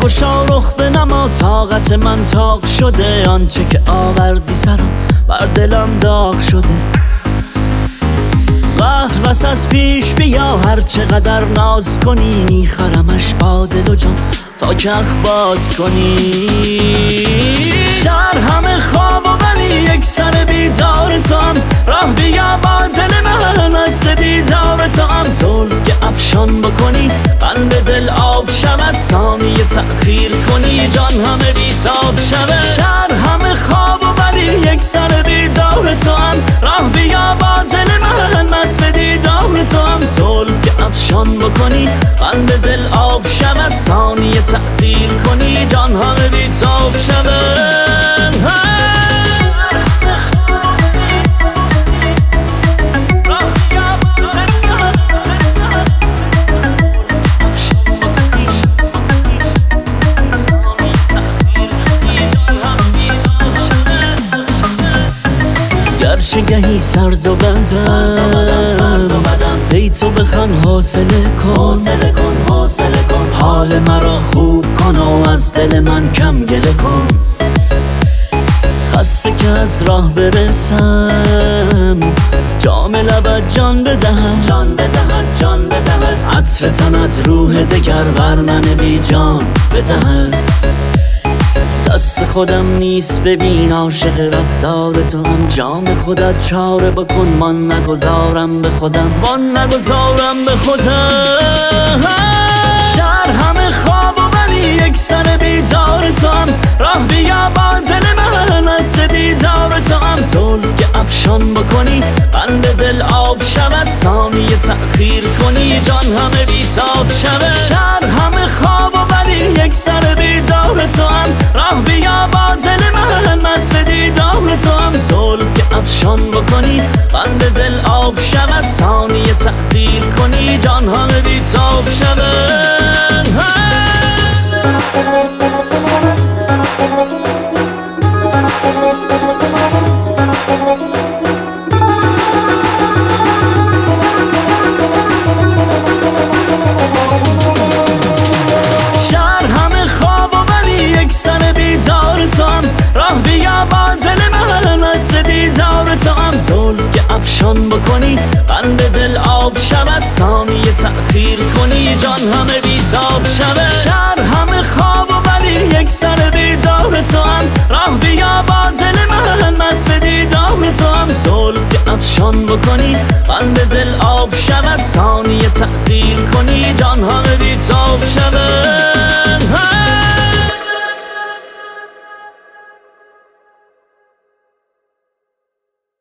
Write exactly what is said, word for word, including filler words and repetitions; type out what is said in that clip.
خوشا رخ به نما، طاقت من تاق شده، آنچه که آوردی سرم بر دلم داغ شده. قهر بس از پیش بیا، هر چقدر ناز کنی میخرمش با دل و جان تا که اخ باز کنی. شهر همه خواب و ولی یک سر بیدار تو هم، راه بیا با دل من از دیدار تو هم. زلف که افشان بکنی قلب دل آب شود، ثانیه تأخیر کنی جان همه بیتاب شود. شهر همه خواب و ولی یک سر بیدار تو هم، راه بیا با دل من از دیدار تو هم. زلف که افشان بکنی قلب دل آب شود، ثانیه تأخیر کنی جان همه بیتاب شود. گرچه گهی سرد و بدم ای تو بخوان حوصله کن، حال مرا خوب کن و از دل من کم گله کن. خسته که از راه برسم، جام لبت جان بدهد، جان بدهد، جان بدهد. عطر تنت روح دگر بر من بی جان بدهد. دست خودم نیست ببین عاشق رفتار تو هم، جام خودت چاره بکن من نگذارم به خودم، من نگذارم به خودم. شهر همه خواب و ولی یک سر بیدار تو هم، راه بیا با دل من از دیدار تو هم. زلف که افشان بکنی قلب دل آب شود، ثانیه تأخیر کنی جان همه بیتاب شود. شهر همه خواب و ولی یک سر بیدار تو هم، راه بیا با دل من از دیدار تو هم. زلف که افشان بکنی قلب دل آب شود، ثانیه تأخیر کنی جان همه بیتاب شود. شهر همه خواب و ولی یک سر بیدار تو هم، راه بیا با دل من از دیدار تو هم. زلف که افشان بکنی قلب دل آب شود، ثانیه تأخیر کنی جان همه بیتاب شود. شهر همه خواب و ولی یک سر بیدار تو هم، راه بیا با دل من از دیدار تو هم. زلف که افشان بکنی قلب دل آب شود، ثانیه تأخیر کنی جان همه بیتاب شود.